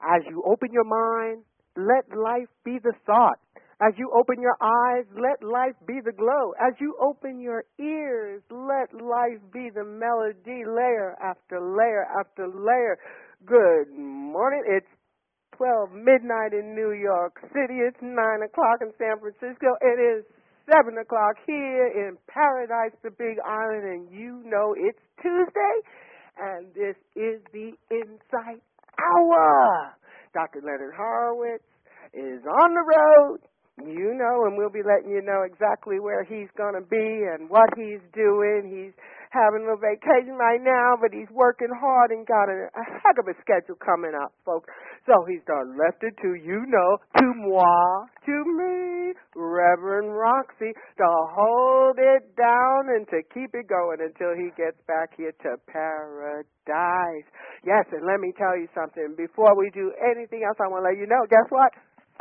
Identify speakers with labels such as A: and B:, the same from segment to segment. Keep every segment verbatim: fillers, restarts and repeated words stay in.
A: As you open your mind, let life be the thought. As you open your eyes, let life be the glow. As you open your ears, let life be the melody, layer after layer after layer. Good morning. It's twelve midnight in New York City. It's nine o'clock in San Francisco. It is seven o'clock here in Paradise, the Big Island, and you know it's Tuesday, and this is the Insight Hour. Doctor Leonard Horowitz is on the road, you know, and we'll be letting you know exactly where he's going to be and what he's doing. He's having a little vacation right now, but he's working hard and got a, a heck of a schedule coming up, folks. So he's done left it to, you know, to moi, to me, Reverend Roxy, to hold it down and to keep it going until he gets back here to paradise. Yes, and let me tell you something. Before we do anything else, I want to let you know, guess what?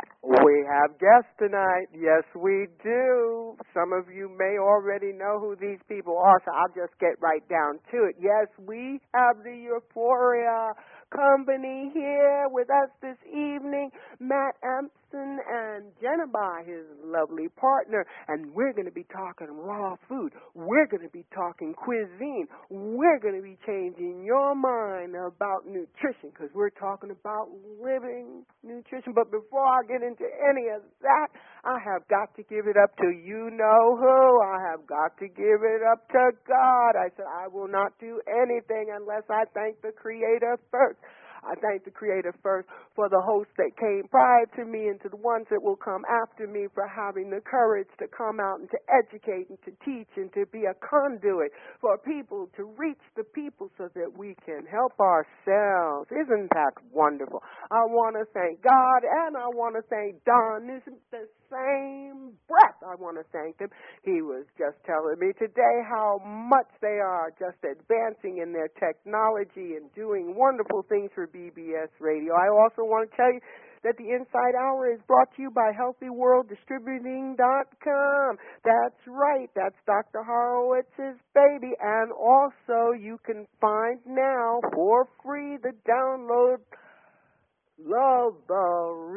A: We have guests tonight. Yes, we do. Some of you may already know who these people are, so I'll just get right down to it. Yes, we have the Euphoria Company here with us this evening, Matt Ampson and Jenna Bai, his lovely partner, and we're going to be talking raw food. We're going to be talking cuisine. We're going to be changing your mind about nutrition because we're talking about living nutrition. But before I get into any of that, I have got to give it up to you know who. I have got to give it up to God. I said I will not do anything unless I thank the Creator first. I thank the Creator first for the hosts that came prior to me and to the ones that will come after me for having the courage to come out and to educate and to teach and to be a conduit for people to reach the people so that we can help ourselves. Isn't that wonderful? I want to thank God and I want to thank Don. Isn't the same breath I want to thank them. He was just telling me today how much they are just advancing in their technology and doing wonderful things for B B S Radio. I also want to tell you that the Inside Hour is brought to you by Healthy World Distributing dot com. That's right. That's Doctor Horowitz's baby. And also you can find now for free the download Love the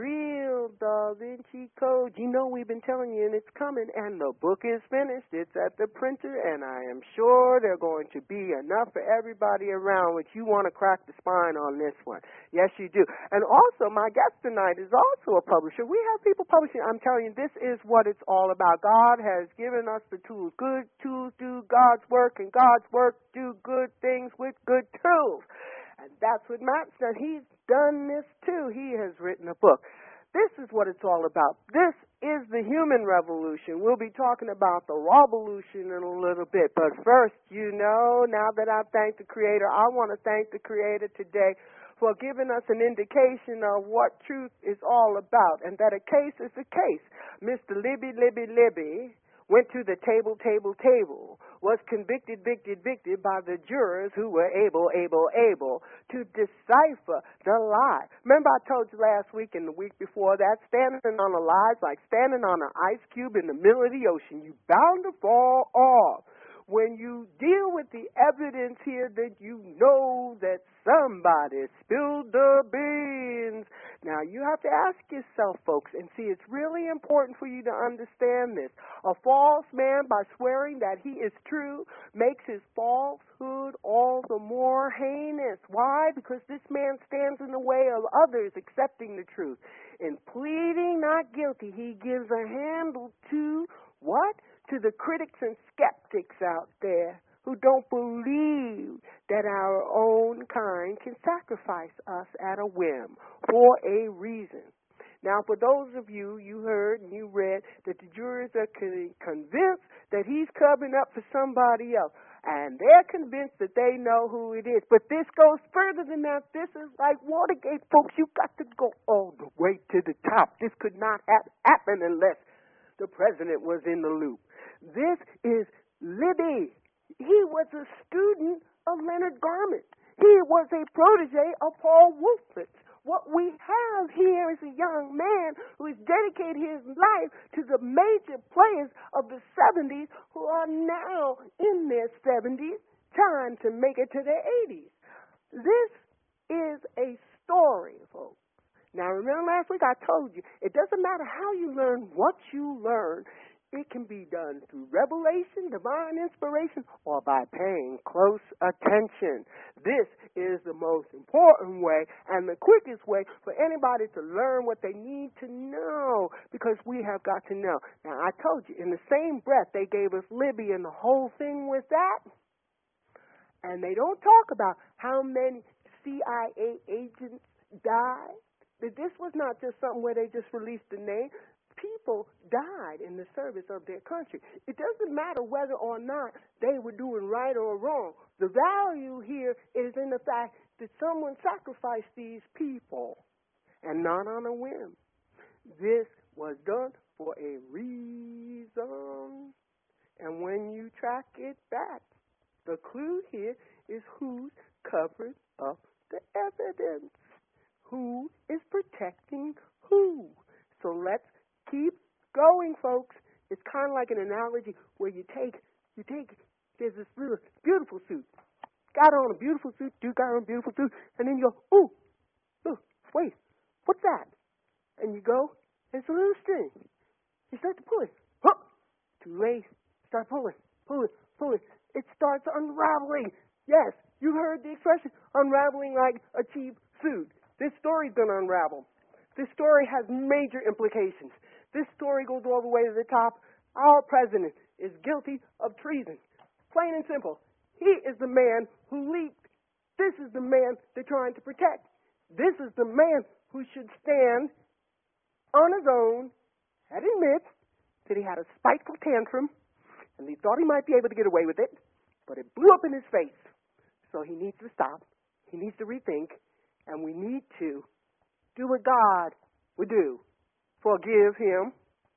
A: Real Da Vinci Code. You know we've been telling you, and it's coming, and the book is finished. It's at the printer, and I am sure there's going to be enough for everybody around, which you want to crack the spine on this one. Yes, you do. And also, my guest tonight is also a publisher. We have people publishing. I'm telling you, this is what it's all about. God has given us the tools. Good tools do God's work, and God's work do good things with good tools. And that's what Matt said. He's done this too. He has written a book. This is what it's all about. This is the human revolution. We'll be talking about the revolution in a little bit. But first, you know, now that I've thanked the Creator, I want to thank the Creator today for giving us an indication of what truth is all about, and that a case is a case. Mister Libby, Libby, Libby went to the table, table, table, was convicted, victed, victed by the jurors who were able, able, able to decipher the lie. Remember I told you last week and the week before that, standing on a lie is like standing on an ice cube in the middle of the ocean. You bound to fall off. When you deal with the evidence here that you know that somebody spilled the beans. Now, you have to ask yourself, folks, and see, it's really important for you to understand this. A false man, by swearing that he is true, makes his falsehood all the more heinous. Why? Because this man stands in the way of others accepting the truth. In pleading not guilty, he gives a handle to what? To the critics and skeptics out there who don't believe that our own kind can sacrifice us at a whim for a reason. Now, for those of you, you heard and you read that the jurors are convinced that he's covering up for somebody else. And they're convinced that they know who it is. But this goes further than that. This is like Watergate, folks. You got to go all the way to the top. This could not have happened unless the president was in the loop. This is Libby. He was a student of Leonard Garment. He was a protege of Paul Wolfowitz. What we have here is a young man who has dedicated his life to the major players of the seventies who are now in their seventies, trying to make it to their eighties. This is a story, folks, Now, remember last week I told you, it doesn't matter how you learn what you learn. It can be done through revelation, divine inspiration, or by paying close attention. This is the most important way and the quickest way for anybody to learn what they need to know, because we have got to know. Now, I told you, in the same breath, they gave us Libby and the whole thing with that, and they don't talk about how many C I A agents died. That this was not just something where they just released the name. People died in the service of their country. It doesn't matter whether or not they were doing right or wrong. The value here is in the fact that someone sacrificed these people, and not on a whim. This was done for a reason. And when you track it back, the clue here is who's covered up the evidence. Who is protecting who? So let's keep going, folks. It's kind of like an analogy where you take, you take, there's this little beautiful suit. Got on a beautiful suit, dude got on a beautiful suit, and then you go, ooh, look, wait, what's that? And you go, it's a little string. You start to pull it. Huh! Too late. Start pulling, pulling, pulling. It starts unraveling. Yes, you heard the expression, unraveling like a cheap suit. This story's going to unravel. This story has major implications. This story goes all the way to the top. Our president is guilty of treason. Plain and simple. He is the man who leaked. This is the man they're trying to protect. This is the man who should stand on his own and admit that he had a spiteful tantrum and he thought he might be able to get away with it, but it blew up in his face. So he needs to stop. He needs to rethink, and we need to do what God would do. Forgive him,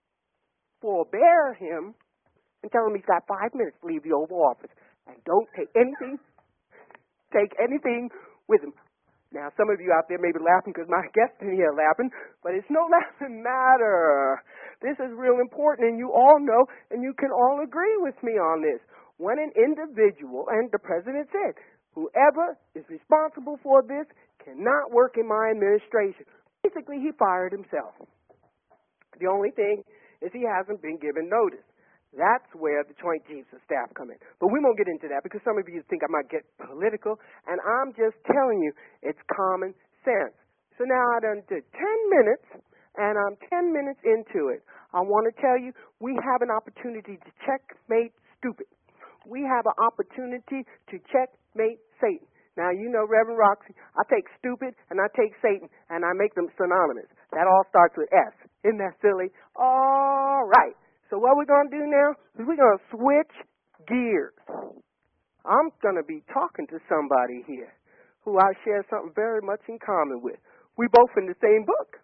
A: forbear him, and tell him he's got five minutes to leave the Oval Office. And don't take anything, take anything with him. Now, some of you out there may be laughing because my guests in here are laughing, but it's no laughing matter. This is real important, and you all know, and you can all agree with me on this. When an individual, and the president said, whoever is responsible for this cannot work in my administration. Basically, he fired himself. The only thing is he hasn't been given notice. That's where the Joint Chiefs of Staff come in. But we won't get into that because some of you think I might get political, and I'm just telling you it's common sense. So now I done did ten minutes, and I'm ten minutes into it. I want to tell you we have an opportunity to checkmate stupid. We have an opportunity to checkmate Satan. Now, you know, Reverend Roxy, I take stupid and I take Satan and I make them synonymous. That all starts with S. Isn't that silly? All right. So what we're going to do now is we're going to switch gears. I'm going to be talking to somebody here who I share something very much in common with. We both in the same book.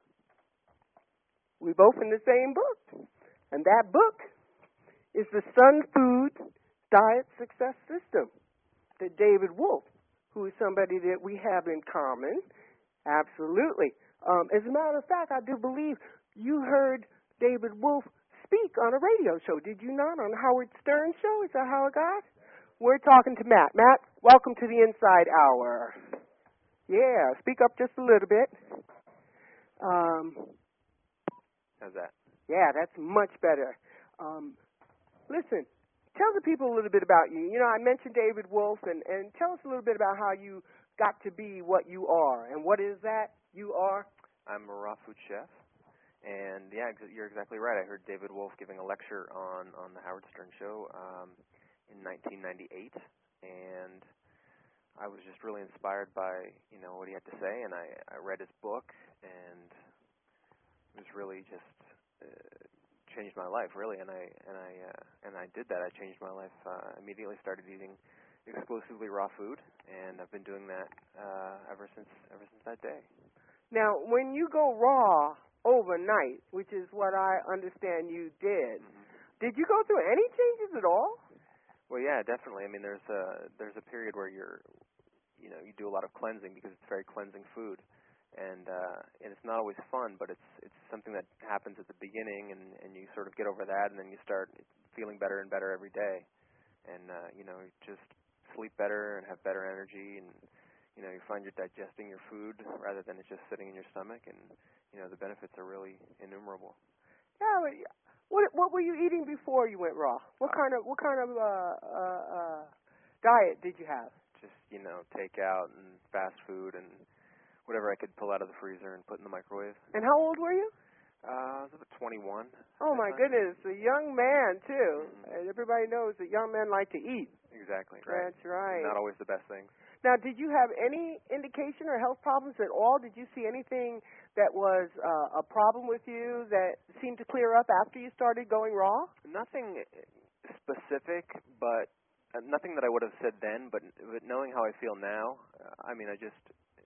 A: We both in the same book. And that book is the Sun Food Diet Success System that David Wolfe, who is somebody that we have in common. Absolutely. Um, as a matter of fact, I do believe you heard David Wolfe speak on a radio show, did you not? On Howard Stern show? Is that how it got? We're talking to Matt. Matt, welcome to the Inside Hour. Yeah, speak up just a little bit. Um,
B: How's that?
A: Yeah, that's much better. Um, listen, tell the people a little bit about you. You know, I mentioned David Wolfe, and, and tell us a little bit about how you got to be what you are. And what is that you are?
B: I'm a raw food chef. And, yeah, you're exactly right. I heard David Wolfe giving a lecture on, on the Howard Stern show um, in nineteen ninety-eight. And I was just really inspired by, you know, what he had to say. And I, I read his book, and it was really just uh, changed my life, really. And I and I uh, and I did that. I changed my life. Uh, immediately started eating exclusively raw food, and I've been doing that uh, ever since ever since that day.
A: Now, when you go raw overnight, which is what I understand you did,
B: Mm-hmm.
A: did you go through any changes at all?
B: Well, yeah, definitely. I mean, there's a there's a period where you're, you know, you do a lot of cleansing because it's very cleansing food, and uh, and it's not always fun, but it's it's something that happens at the beginning, and and you sort of get over that, and then you start feeling better and better every day, and uh, you know, you just sleep better and have better energy, and you know, you find you're digesting your food rather than it just sitting in your stomach, and you know, the benefits are really innumerable.
A: Yeah, but what what were you eating before you went raw? What kind of what kind of uh, uh, uh, diet did you have?
B: Just, you know, takeout and fast food and whatever I could pull out of the freezer and put in the microwave.
A: And how old were you?
B: Uh, I was about twenty-one.
A: Oh my
B: time.
A: goodness, a young man too.
B: Mm-hmm.
A: And everybody knows that young men like to eat.
B: Exactly, right.
A: That's right.
B: Not always the best things.
A: Now, did you have any indication or health problems at all? Did you see anything that was uh, a problem with you that seemed to clear up after you started going raw?
B: Nothing specific, but uh, nothing that I would have said then. But, but knowing how I feel now, uh, I mean, I just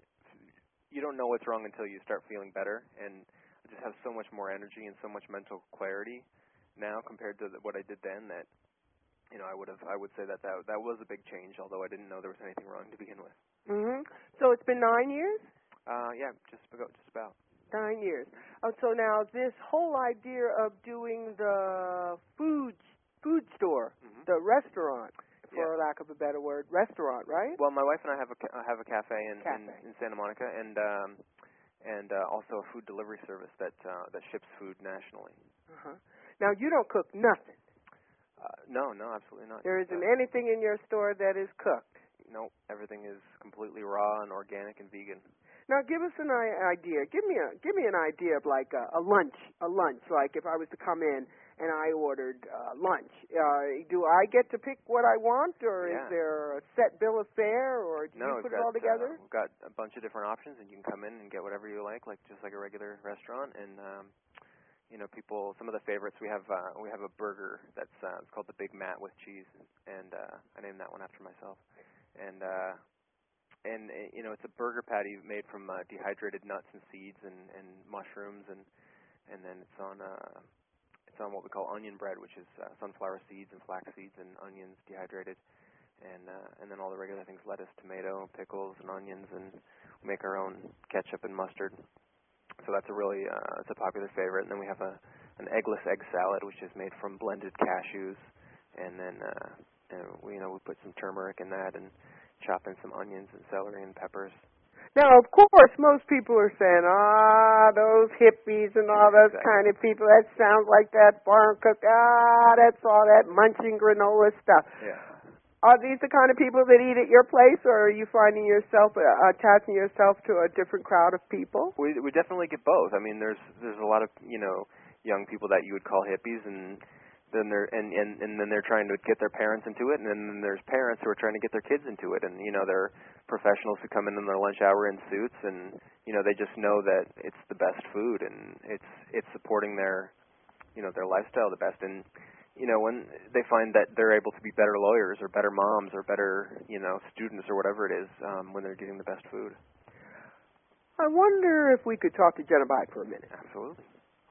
B: you don't know what's wrong until you start feeling better, and I just have so much more energy and so much mental clarity now compared to the, what I did then. That you know, I would have I would say that, that that was a big change, although I didn't know there was anything wrong to begin with.
A: Mhm. So it's been nine years.
B: Uh, yeah, just about, just about.
A: Nine years. Oh, so now this whole idea of doing the food food store,
B: Mm-hmm.
A: the restaurant, for
B: yeah.
A: lack of a better word, restaurant, right?
B: Well, my wife and I have a ca- have a cafe in
A: Cafe.
B: in, in Santa Monica, and um, and uh, also a food delivery service that uh, that ships food nationally.
A: Uh-huh. Now you don't cook nothing.
B: Uh, no, no, absolutely not.
A: There isn't
B: uh,
A: anything in your store that is cooked.
B: No, everything is completely raw and organic and vegan.
A: Now, give us an i- idea. Give me a give me an idea of like a, a lunch, a lunch. Like if I was to come in and I ordered uh, lunch, uh, do I get to pick what I want, or
B: Yeah.
A: is there a set bill of fare, or do
B: No,
A: you put
B: we've
A: it
B: got,
A: all together?
B: Uh, we've got a bunch of different options, and you can come in and get whatever you like, like just like a regular restaurant. And um, you know, people. Some of the favorites we have. Uh, we have a burger that's uh, it's called the Big Matt with cheese, and uh, I named that one after myself. And uh, and uh, you know, it's a burger patty made from uh, dehydrated nuts and seeds and, and mushrooms, and and then it's on uh, it's on what we call onion bread, which is uh, sunflower seeds and flax seeds and onions dehydrated, and uh, and then all the regular things: lettuce, tomato, pickles, and onions, and we make our own ketchup and mustard. So that's a really uh, it's a popular favorite. And then we have a an eggless egg salad, which is made from blended cashews, and then uh, and we you know we put some turmeric in that and chop in some onions and celery and peppers.
A: Now, of course, most people are saying, ah, those hippies and all those
B: Exactly.
A: kind of people, that sounds like that barn cook, ah, that's all that munching granola stuff.
B: Yeah.
A: Are these the kind of people that eat at your place, or are you finding yourself uh, attaching yourself to a different crowd of people?
B: We we definitely get both. I mean, there's there's a lot of you know young people that you would call hippies, and then they're and, and and then they're trying to get their parents into it, and then there's parents who are trying to get their kids into it, and you know they're professionals who come in in their lunch hour in suits, and you know they just know that it's the best food, and it's it's supporting their you know their lifestyle the best, and you know when they find that they're able to be better lawyers or better moms or better you know students or whatever it is um, when they're getting the best food.
A: I wonder if we could talk to Jenna Bike for a minute.
B: Absolutely.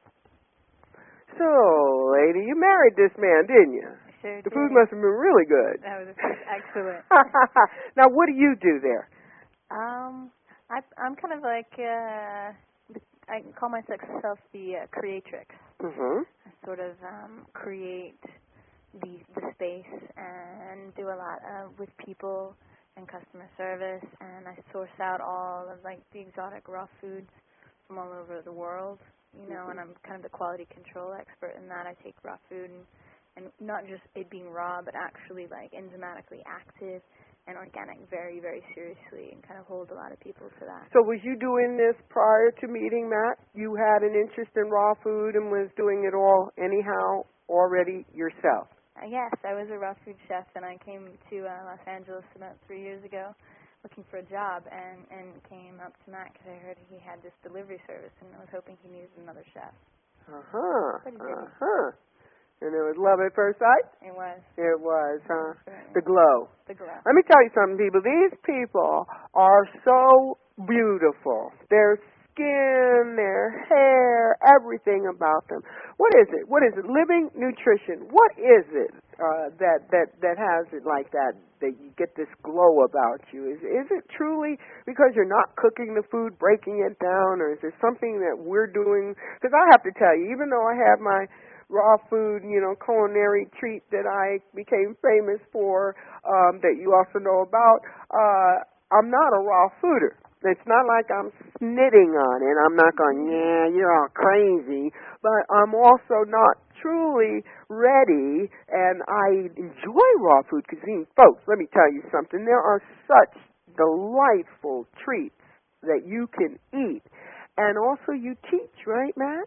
A: So, lady, you married this man, didn't you?
C: Sure
A: The
C: did.
A: food must have been really good.
C: That was excellent.
A: Now, what do you do there?
C: Um, I, I'm kind of like uh, I call myself the uh, creatrix.
A: Mm-hmm.
C: I sort of um, create the the space and do a lot uh, with people and customer service, and I source out all of like the exotic raw foods from all over the world. You know, and I'm kind of the quality control expert in that. I take raw food and, and not just it being raw, but actually like enzymatically active and organic very, very seriously, and kind of hold a lot of people to that.
A: So was you doing this prior to meeting Matt? You had an interest in raw food and was doing it all anyhow already yourself?
C: Uh, yes, I was a raw food chef, and I came to uh, Los Angeles about three years ago looking for a job, and, and came up to Matt because I heard he had this delivery service, and I was hoping he needed another chef.
A: Uh-huh,
C: But he didn't.
A: uh-huh. And it was love at first sight?
C: It was.
A: It was, huh?
C: Right.
A: The glow.
C: The glow.
A: Let me tell you something, people. These people are so beautiful. Their skin, their hair, everything about them. What is it? What is it? Living Nutrition. What is it uh, that that that has it like that? That you get this glow about you? Is is it truly because you're not cooking the food, breaking it down, or is there something that we're doing? Because I have to tell you, even though I have my raw food, you know, culinary treat that I became famous for, um, that you also know about, uh, I'm not a raw fooder. It's not like I'm snitting on it. I'm not going, yeah, you're all crazy. But I'm also not truly ready, and I enjoy raw food cuisine. Folks, let me tell you something. There are such delightful treats that you can eat. And also you teach, right, Matt?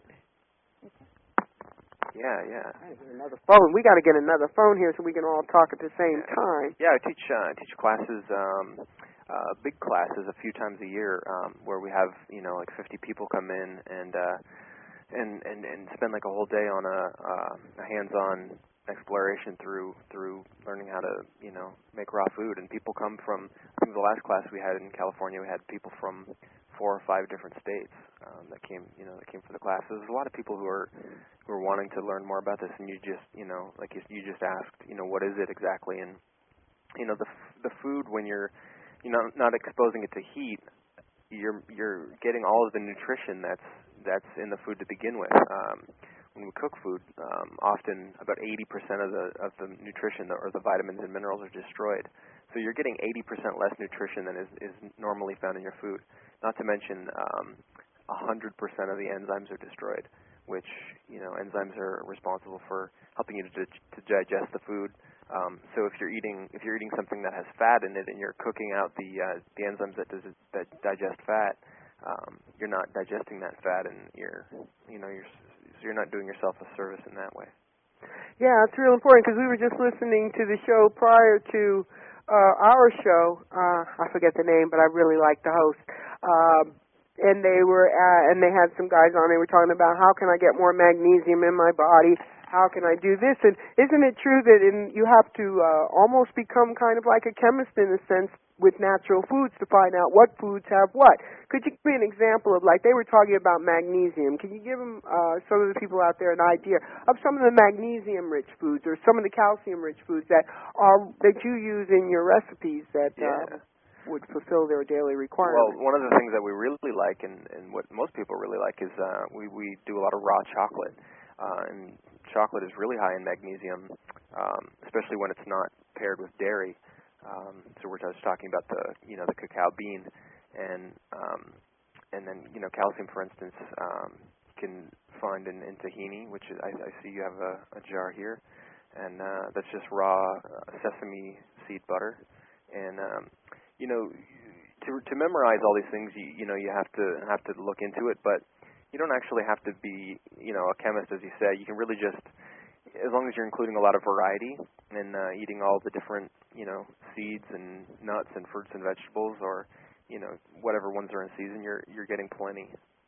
B: Yeah, yeah.
A: Another phone. We got to get another phone here so we can all talk at the same
B: yeah.
A: time.
B: Yeah, I teach uh, I teach classes, um, uh, big classes, a few times a year, um, where we have you know like fifty people come in and uh, and, and and spend like a whole day on a, uh, a hands-on exploration through through learning how to you know make raw food. And people come from I think the last class we had in California, we had people from four or five different states um, that came, you know, that came for the class. So there's a lot of people who are who are wanting to learn more about this, and you just, you know, like you, you just asked, you know, what is it exactly? And you know, the the food when you're, you know, not exposing it to heat, you're you're getting all of the nutrition that's that's in the food to begin with. Um, when we cook food, um, often about eighty percent of the of the nutrition or the vitamins and minerals are destroyed. So you're getting eighty percent less nutrition than is, is normally found in your food. Not to mention, um, one hundred percent of the enzymes are destroyed, which, you know, enzymes are responsible for helping you to, to digest the food. Um, so if you're eating if you're eating something that has fat in it and you're cooking out the uh, the enzymes that does, that digest fat, um, you're not digesting that fat, and you're you know you're so you're not doing yourself a service in that way.
A: Yeah, it's real important because we were just listening to the show prior to uh, our show. Uh, I forget the name, but I really like the host. Um, and they were at, and they had some guys on. They were talking about how can I get more magnesium in my body? How can I do this? And isn't it true that in, you have to uh, almost become kind of like a chemist in a sense with natural foods to find out what foods have what? Could you give me an example of, like, they were talking about magnesium. Can you give them, uh, some of the people out there, an idea of some of the magnesium-rich foods or some of the calcium-rich foods that are that you use in your recipes that
B: Yeah.
A: uh, would fulfill their daily requirements?
B: Well, one of the things that we really like, and, and what most people really like, is uh, we, we do a lot of raw chocolate. Uh, and chocolate is really high in magnesium, um, especially when it's not paired with dairy. Um, so we're just talking about the, you know, the cacao bean, and um, and then, you know, calcium, for instance, um, you can find in, in tahini, which is, I, I see you have a, a jar here, and uh, that's just raw uh, sesame seed butter. And um, you know, to to memorize all these things, you you know, you have to have to look into it, but you don't actually have to be, you know, a chemist, as you said. You can really just, as long as you're including a lot of variety and uh, eating all the different, you know, seeds and nuts and fruits and vegetables, or, you know, whatever ones are in season, you're you're getting plenty.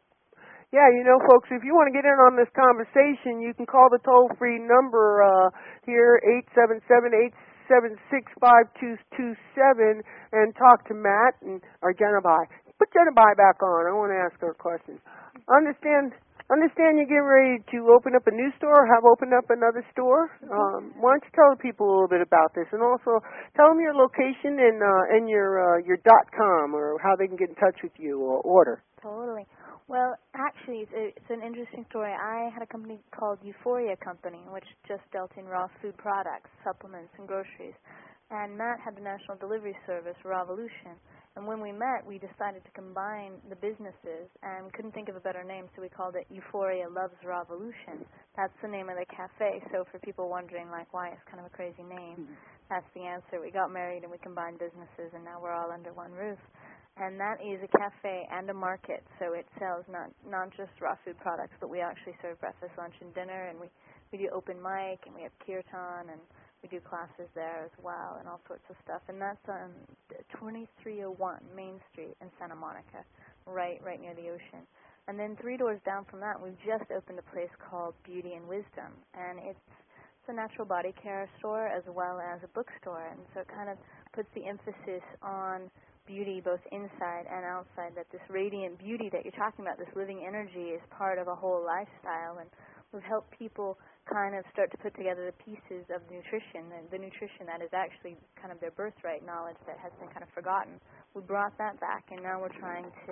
A: Yeah, you know, folks, if you want to get in on this conversation, you can call the toll-free number uh, here, eight seven seven, eight seven six, five two two seven, and talk to Matt and or Jennifer. Put Jennifer back on. I want to ask her a question. Understand Understand you're getting ready to open up a new store, or have opened up another store. Um, why don't you tell the people a little bit about this, and also tell them your location and uh, and your uh, your dot com, or how they can get in touch with you or order.
C: Totally. Well, actually, it's, a, it's an interesting story. I had a company called Euphoria Company, which just dealt in raw food products, supplements, and groceries. And Matt had the national delivery service, Rawvolution. And when we met, we decided to combine the businesses, and we couldn't think of a better name, so we called it Euphoria Loves Rawvolution. That's the name of the cafe. So for people wondering, like, why it's kind of a crazy name, mm-hmm. that's the answer. We got married and we combined businesses, and now we're all under one roof. And that is a cafe and a market, so it sells not not just raw food products, but we actually serve breakfast, lunch, and dinner, and we, we do open mic, and we have kirtan, and we do classes there as well, and all sorts of stuff. And that's on twenty-three oh one Main Street in Santa Monica, right right near the ocean. And then three doors down from that, we've just opened a place called Beauty and Wisdom, and it's it's a natural body care store as well as a bookstore, and so it kind of puts the emphasis on beauty both inside and outside, that this radiant beauty that you're talking about, this living energy, is part of a whole lifestyle. And we've helped people kind of start to put together the pieces of nutrition, and the nutrition that is actually kind of their birthright knowledge that has been kind of forgotten. We brought that back, and now we're trying to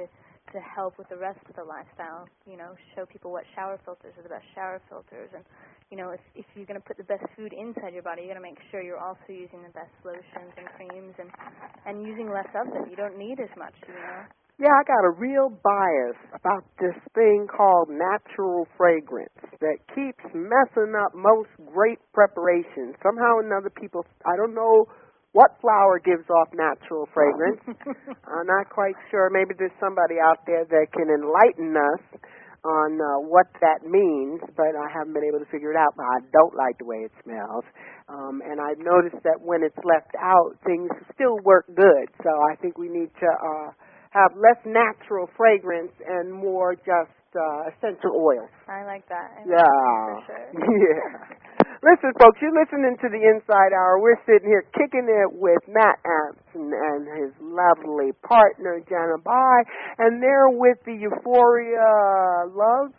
C: to help with the rest of the lifestyle. You know, show people what shower filters are the best shower filters, and you know, if if you're going to put the best food inside your body, you're going to make sure you're also using the best lotions and creams, and and using less of them. You don't need as much, you know.
A: Yeah, I got a real bias about this thing called natural fragrance that keeps messing up most great preparations. Somehow or another, people, I don't know what flower gives off natural fragrance. I'm not quite sure. Maybe there's somebody out there that can enlighten us on uh, what that means, but I haven't been able to figure it out. But I don't like the way it smells. Um, and I've noticed that when it's left out, things still work good. So I think we need to uh, have less natural fragrance and more just uh, essential oils.
C: I like that. I like
A: yeah.
C: that for sure.
A: Yeah. Listen, folks, you're listening to the Inside Hour. We're sitting here kicking it with Matt Anson and his lovely partner, Jana Bai, and they're with the Euphoria Love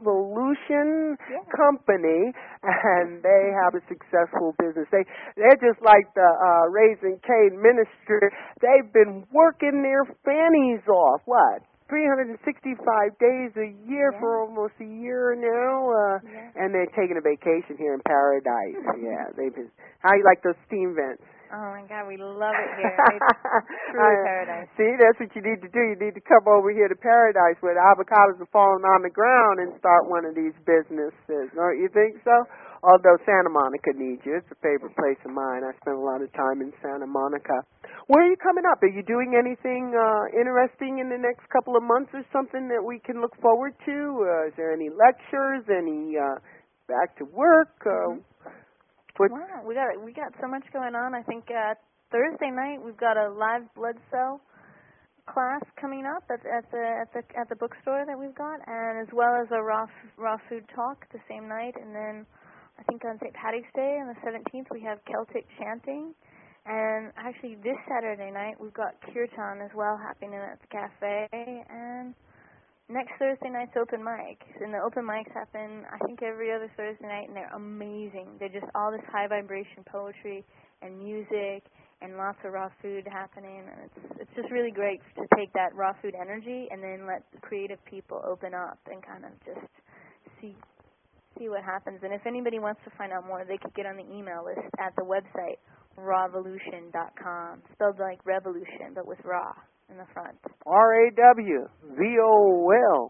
A: Revolution
C: yeah.
A: Company, and they have a successful business. They, they're just like the uh, Raising Cain ministry. They've been working their fannies off, what? three hundred sixty-five days a year
C: yeah.
A: for almost a year now, uh,
C: yeah.
A: and they're taking a vacation here in paradise. yeah, they've been. How you like those steam vents?
C: Oh my God, we love it here. It's truly paradise.
A: See, that's what you need to do. You need to come over here to paradise where the avocados are falling on the ground and start one of these businesses. Don't you think so? Although Santa Monica needs you. It's a favorite place of mine. I spend a lot of time in Santa Monica. Where are you coming up? Are you doing anything uh, interesting in the next couple of months or something that we can look forward to? Uh, is there any lectures, any uh, back to work? Uh,
C: mm-hmm. Wow, we got we got so much going on. I think uh, Thursday night we've got a live blood cell class coming up at, at the at the at the bookstore that we've got, and as well as a raw raw food talk the same night, and then I think on Saint Patty's Day on the seventeenth we have Celtic chanting, and actually this Saturday night we've got kirtan as well happening at the cafe, and next Thursday night's open mic, and the open mics happen I think every other Thursday night, and they're amazing. They're just all this high vibration poetry and music and lots of raw food happening, and it's it's just really great to take that raw food energy and then let the creative people open up and kind of just see see what happens. And if anybody wants to find out more, they could get on the email list at the website rawvolution dot com, spelled like revolution but with raw in the front.
A: R A W V O L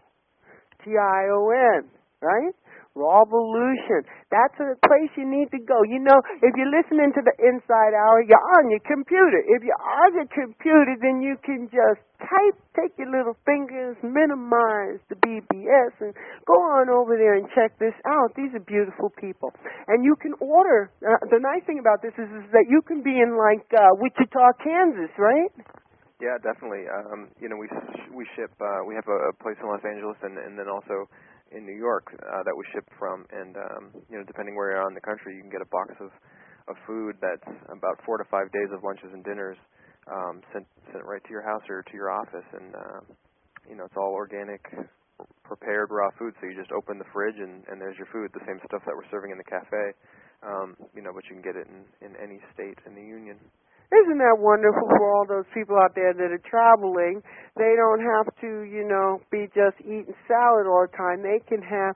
A: T I O N, right? Rawvolution. That's a place you need to go. You know, if you're listening to the Inside Hour, you're on your computer. If you're on your computer, then you can just type, take your little fingers, minimize the B B S, and go on over there and check this out. These are beautiful people. And you can order. Uh, the nice thing about this is, is that you can be in, like, uh, Wichita, Kansas, right?
B: Yeah, definitely. Um, you know, we sh- we ship. Uh, we have a, a place in Los Angeles, and, and then also in New York uh, that we ship from. And um, you know, depending where you are in the country, you can get a box of, of food that's about four to five days of lunches and dinners um, sent sent right to your house or to your office. And uh, you know, it's all organic, prepared raw food. So you just open the fridge, and, and there's your food. The same stuff that we're serving in the cafe. Um, you know, but you can get it in, in any state in the union.
A: Isn't that wonderful for all those people out there that are traveling? They don't have to, you know, be just eating salad all the time. They can have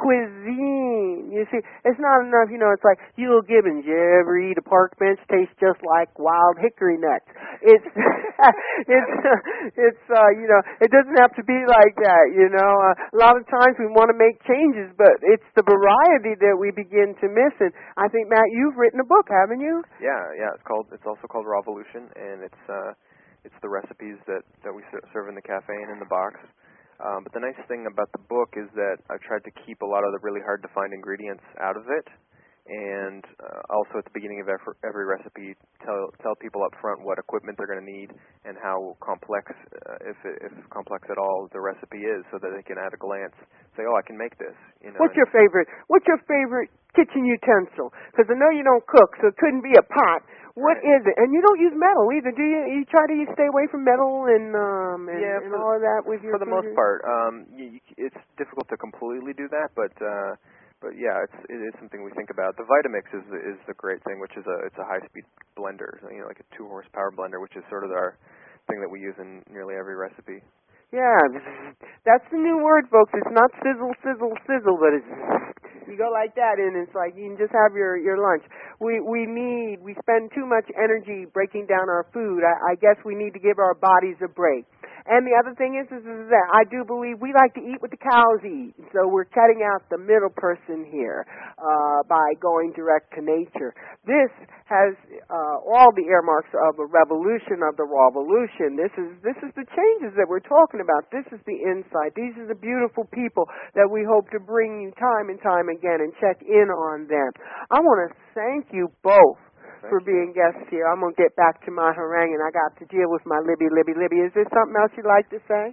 A: cuisine. You see, it's not enough, you know, it's like, Huell Gibbons, you ever eat a park bench tastes just like wild hickory nuts? It's, it's, uh, it's, uh, you know, it doesn't have to be like that, you know. Uh, a lot of times we want to make changes, but it's the variety that we begin to miss. And I think, Matt, you've written a book, haven't you?
B: Yeah, yeah, it's called, it's also called Rawvolution, and it's, uh, it's the recipes that, that we serve in the cafe and in the box. Um, but the nice thing about the book is that I've tried to keep a lot of the really hard-to-find ingredients out of it, and uh, also at the beginning of every, every recipe, tell tell people up front what equipment they're going to need and how complex, uh, if if complex at all, the recipe is, so that they can at a glance say, "Oh, I can make this." You know.
A: What's your favorite? What's your favorite kitchen utensil? Because I know you don't cook, so it couldn't be a pot. What
B: right.
A: is it? And you don't use metal either, do you? You try to stay away from metal and um and,
B: yeah,
A: and all of that with your
B: for the
A: food?
B: most part. Um, you, you, it's difficult to completely do that, but uh, but yeah, it's it is something we think about. The Vitamix is is the great thing, which is a it's a high speed blender, you know, like a two horsepower blender, which is sort of our thing that we use in nearly every recipe.
A: Yeah, that's the new word, folks. It's not sizzle, sizzle, sizzle, but it's you go like that, and it's like you can just have your your lunch. We we need we spend too much energy breaking down our food. I, I guess we need to give our bodies a break. And the other thing is, is, is that I do believe we like to eat what the cows eat. So we're cutting out the middle person here uh, by going direct to nature. This has uh, all the earmarks of a revolution, of the revolution. This is this is the changes that we're talking about. This is the insight. These are the beautiful people that we hope to bring you time and time again and check in on them. I want to thank you both
B: Thank
A: for
B: you.
A: being guests here. I'm going to get back to my harangue, and I got to deal with my Libby, Libby, Libby. Is there something else you'd like to say?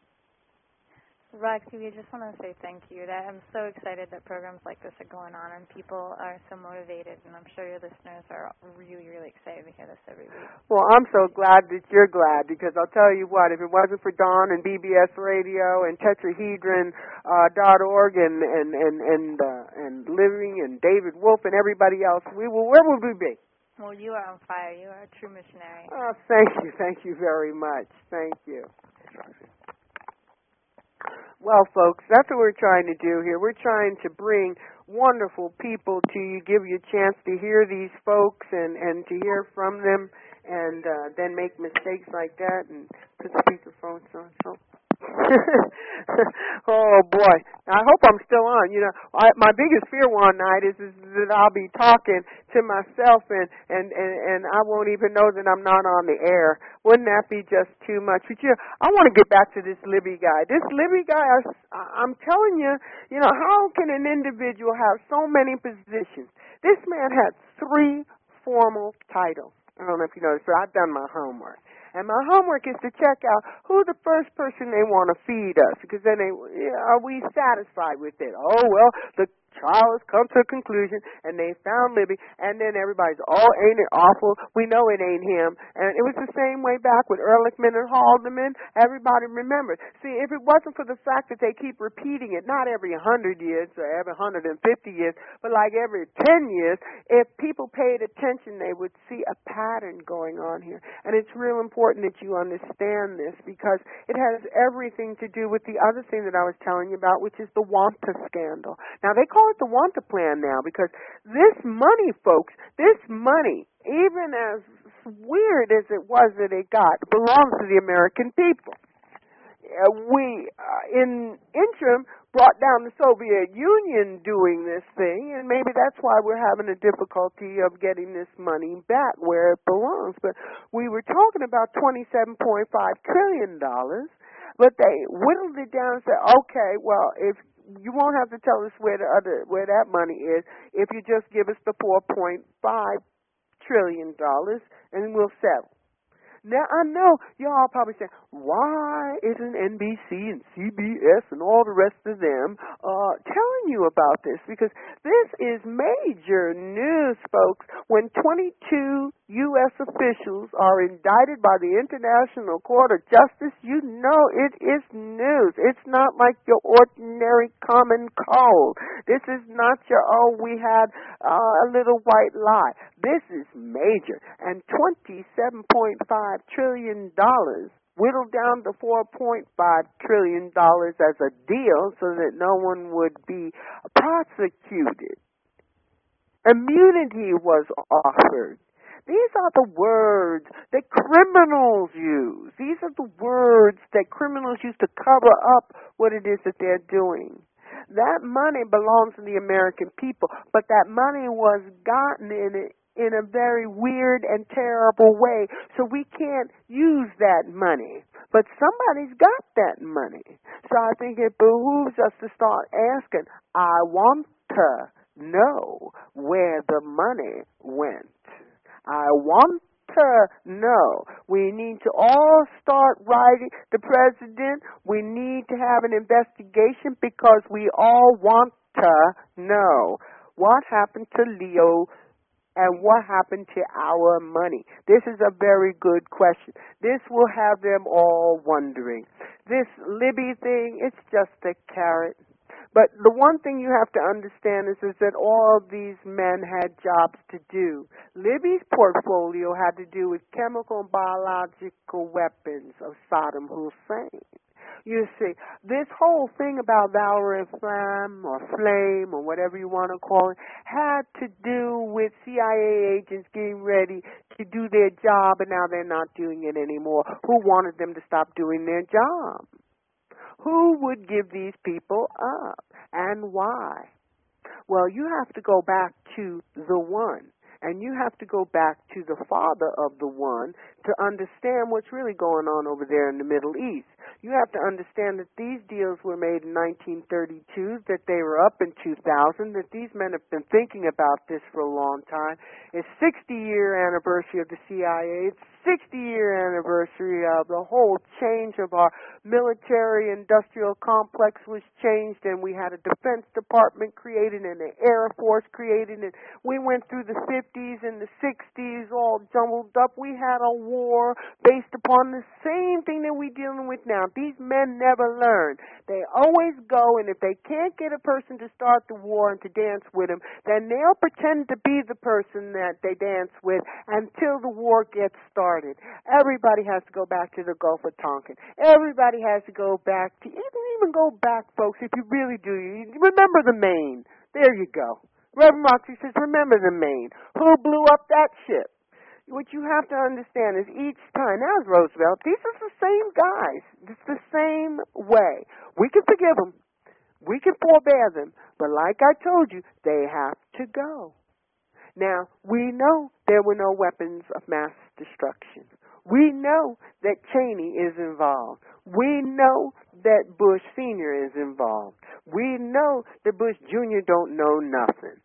C: Roxy, we just want to say thank you. That I'm so excited that programs like this are going on and people are so motivated, and I'm sure your listeners are really, really excited to hear this every week.
A: Well, I'm so glad that you're glad, because I'll tell you what, if it wasn't for Dawn and B B S Radio and Tetrahedron uh, dot org and and and and, uh, and Living and David Wolf and everybody else, we will, where would we be?
C: Well, you are on fire. You are a true missionary.
A: Oh, thank you. Thank you very much. Thank you. Well, folks, that's what we're trying to do here. We're trying to bring wonderful people to you, give you a chance to hear these folks and, and to hear from them, and uh, then make mistakes like that and put speakerphones on. So. Oh boy, I hope I'm still on. You know, I, my biggest fear one night is, is that I'll be talking to myself and, and, and, and I won't even know that I'm not on the air. Wouldn't that be just too much? But you know, I want to get back to this Libby guy. This Libby guy, I, I'm telling you, you know, how can an individual have so many positions? This man had three formal titles. I don't know if you noticed, but I've done my homework. And my homework is to check out who the first person they want to feed us, because then they, are we satisfied with it? Oh, well, the trial has come to a conclusion, and they found Libby, and then everybody's, oh, ain't it awful? We know it ain't him. And it was the same way back with Ehrlichman and Haldeman. Everybody remembered. See, if it wasn't for the fact that they keep repeating it, not every one hundred years or every one hundred fifty years, but like every ten years, if people paid attention, they would see a pattern going on here. And it's real important that you understand this, because it has everything to do with the other thing that I was telling you about, which is the Wanta scandal. Now, they call it the Wanta plan now, because this money, folks, this money, even as weird as it was that it got, belongs to the American people. Uh, we, uh, in interim, brought down the Soviet Union doing this thing, and maybe that's why we're having a difficulty of getting this money back where it belongs. But we were talking about twenty-seven point five trillion dollars, but they whittled it down and said, okay, well, if you won't have to tell us where the other where that money is if you just give us the four point five trillion dollars, and we'll settle. Now, I know y'all probably saying, why isn't N B C and C B S and all the rest of them uh, telling you about this? Because this is major news, folks. When twenty-two U S officials are indicted by the International Court of Justice, you know it is news. It's not like your ordinary common cold. This is not your, oh, we had uh, a little white lie. This is major. And twenty-seven point five trillion dollars whittled down to four point five trillion dollars as a deal so that no one would be prosecuted. Immunity was offered. These are the words that criminals use. These are the words that criminals use to cover up what it is that they're doing. That money belongs to the American people, but that money was gotten in it in a very weird and terrible way, so we can't use that money. But somebody's got that money. So I think it behooves us to start asking, I want to know where the money went. I want to know. We need to all start writing the president. We need to have an investigation, because we all want to know what happened to Leo and what happened to our money. This is a very good question. This will have them all wondering. This Libby thing, it's just a carrot. But the one thing you have to understand is, is that all these men had jobs to do. Libby's portfolio had to do with chemical and biological weapons of Saddam Hussein. You see, this whole thing about Valerie Flamm or Flame or whatever you want to call it had to do with C I A agents getting ready to do their job, and now they're not doing it anymore. Who wanted them to stop doing their job? Who would give these people up, and why? Well, you have to go back to the one. And you have to go back to the father of the one to understand what's really going on over there in the Middle East. You have to understand that these deals were made in nineteen thirty-two, that they were up in two thousand, that these men have been thinking about this for a long time. It's sixty-year anniversary of the C I A. It's sixty-year anniversary of the whole change of our military-industrial complex was changed, and we had a Defense Department created and an Air Force created, and we went through the fifties and the sixties all jumbled up. We had a war based upon the same thing that we're dealing with now. These men never learn. They always go, and if they can't get a person to start the war and to dance with them, then they'll pretend to be the person that they dance with until the war gets started. Everybody has to go back to the Gulf of Tonkin. Everybody has to go back to, even, even go back, folks, if you really do. You remember the Maine. There you go. Reverend Moxie says, remember the Maine. Who blew up that ship? What you have to understand is each time, as Roosevelt, these are the same guys. It's the same way. We can forgive them. We can forbear them. But like I told you, they have to go. Now, we know there were no weapons of mass destruction. We know that Cheney is involved. We know that Bush Senior is involved. We know that Bush Junior don't know nothing.